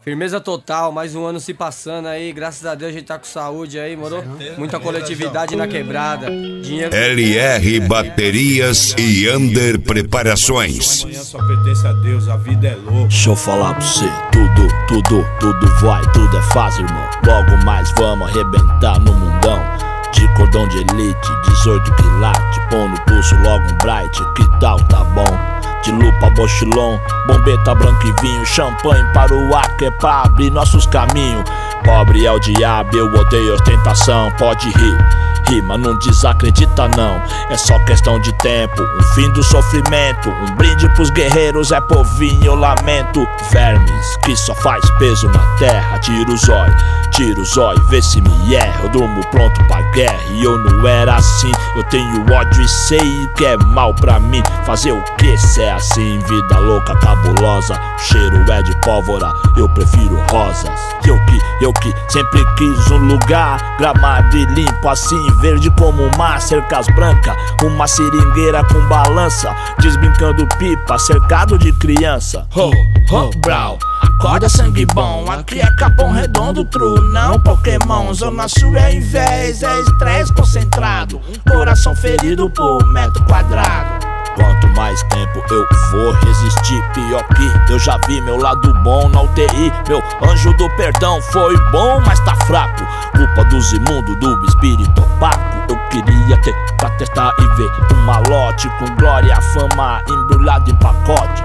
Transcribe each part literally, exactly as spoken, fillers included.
Firmeza total, mais um ano se passando aí, graças a Deus a gente tá com saúde aí, moro? Muita coletividade na quebrada. Dinheiro... L R Baterias e Under Preparações. Amanhã só pertence a Deus, a vida é louca. Deixa eu falar pra você, tudo, tudo, tudo vai, tudo é fácil, irmão. Logo mais vamos arrebentar no mundão. De cordão de elite, dezoito quilates, põe no pulso logo um bright, que tal, tá bom? De lupa, bochilon, bombeta, branco e vinho, champanhe para o ar que é pra abrir nossos caminhos. Pobre é o diabo, eu odeio ostentação, pode rir, rir, mas não desacredita não. É só questão de tempo, um fim do sofrimento, um brinde pros guerreiros, é povinho, eu lamento. Vermes que só faz peso na terra, tira o zóio, tira o zóio, vê se me erra. Eu durmo pronto pra guerra e eu não era assim. Eu tenho ódio e sei que é mal pra mim. Fazer o que se é assim? Vida louca, cabulosa, o cheiro é de pólvora, eu prefiro rosas. Eu que, eu que sempre quis um lugar gramado e limpo assim, verde como o mar, cercas brancas, uma seringueira com balança, desbrincando pipa, cercado de criança. Ho, ho, brau, acorda sangue bom, aqui é Capão Redondo, true, não Pokémon. Zona Sul é inveja, é estresse concentrado, coração ferido por metro quadrado. Quanto mais tempo eu vou resistir, pior que eu já vi meu lado bom na U T I. Meu anjo do perdão foi bom, mas tá fraco, culpa dos imundos, do espírito opaco. Eu queria ter pra testar e ver um malote com glória, fama embrulhado em pacote.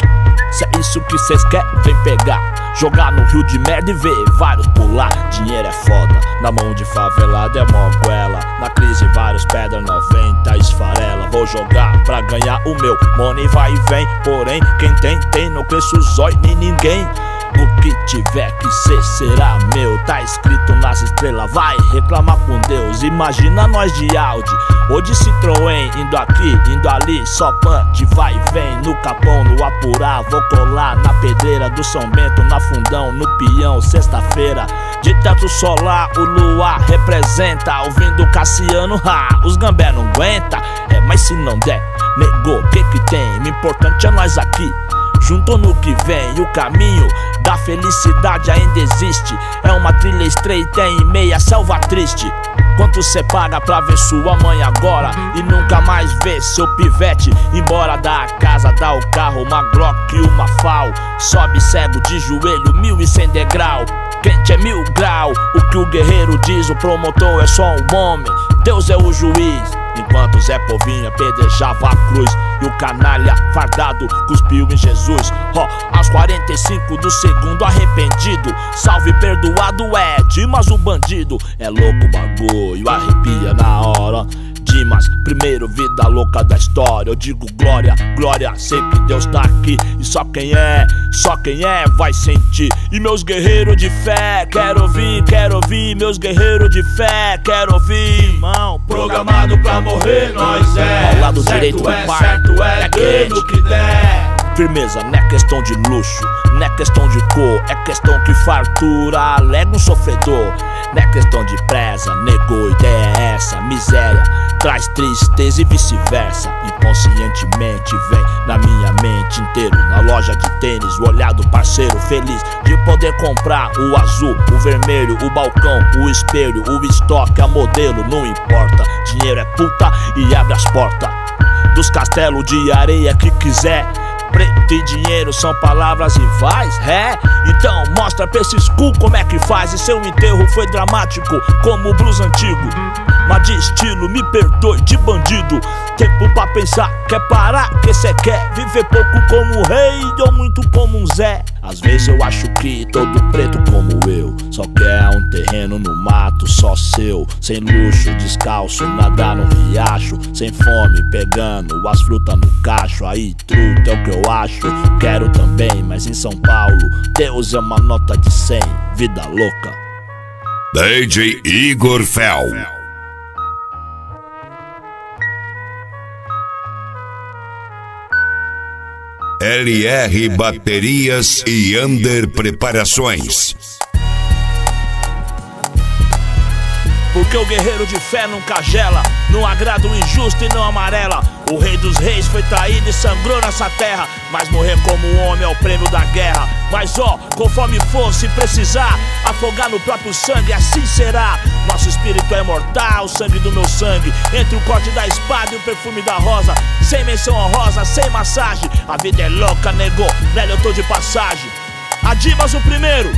Se é isso que cês querem, vem pegar, jogar no rio de merda e ver vários pular. Dinheiro é foda, na mão de favelado é moguela. Na crise vários pedra noventa esfarela. Vou jogar pra ganhar o meu, money vai e vem. Porém, quem tem, tem, não cresce o zóio nem ninguém. O que tiver que ser será meu, tá escrito nas estrelas, vai reclamar com Deus. Imagina nós de Audi ou de Citroën, indo aqui, indo ali, só pan de vai e vem. No Capão, no Apurá, vou colar na pedreira do São Bento, na Fundão, no Pião, sexta-feira. De teto solar, o luar representa, ouvindo Cassiano, ha, os gambé não aguenta. É, mas se não der, negou, o que que tem? O importante é nós aqui, junto no que vem. O caminho da felicidade ainda existe, é uma trilha estreita em meia selva triste. Quanto cê paga pra ver sua mãe agora e nunca mais ver seu pivete embora da casa, dá o carro, uma Glock e uma Fal. Sobe cego de joelho, mil e cem degrau, quente é mil grau. O que o guerreiro diz, o promotor é só um homem, Deus é o juiz. Enquanto Zé Povinho apedrejava a cruz e o canalha fardado cuspiu em Jesus. Ó, oh, aos quarenta e cinco do segundo arrependido, salve perdoado é Dimas o bandido. É louco o bagulho, arrepia na hora. Dimas, primeiro vida louca da história. Eu digo glória, glória, sei que Deus tá aqui. E só quem é, só quem é vai sentir. E meus guerreiros de fé, quero ouvir, quero ouvir. Meus guerreiros de fé, quero ouvir, irmão. Programado pra morrer, nós é. Ao lado direito é, do pai, certo é, é dando que der. Firmeza, não é questão de luxo, não é questão de cor, é questão que fartura alega um sofredor. Não é questão de presa, negou, ideia é essa. Miséria traz tristeza e vice-versa. Inconscientemente vem na minha mente inteiro. Na loja de tênis, o olhar do parceiro feliz de poder comprar o azul, o vermelho, o balcão, o espelho, o estoque, a modelo, não importa. Dinheiro é puta e abre as portas dos castelos de areia que quiser. Preto e dinheiro são palavras rivais, é? Então mostra pra esses cu como é que faz. E seu enterro foi dramático como o blues antigo, mas de estilo, me perdoe, de bandido. Tempo pra pensar, quer parar, que cê quer viver pouco como um rei ou muito como um Zé. Às vezes eu acho que todo preto como eu só quer um terreno no mato só seu, sem luxo, descalço, nadar no riacho, sem fome, pegando as frutas no cacho. Aí truta é o que eu acho, quero também, mas em São Paulo Deus é uma nota de cem, vida louca. D J Igor Fel. L R Baterias e Under Preparações. Porque o guerreiro de fé nunca gela, não agrada o injusto e não amarela. O rei dos reis foi traído e sangrou nessa terra, mas morrer como um homem é o prêmio da guerra. Mas ó, conforme for, se precisar afogar no próprio sangue, assim será. Nosso espírito é imortal, o sangue do meu sangue. Entre o corte da espada e o perfume da rosa. Sem menção honrosa, sem massagem. A vida é louca, negou, nela eu tô de passagem. A Dimas o primeiro.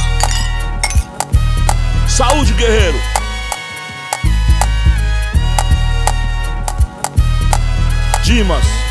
Saúde, guerreiro. Dimas.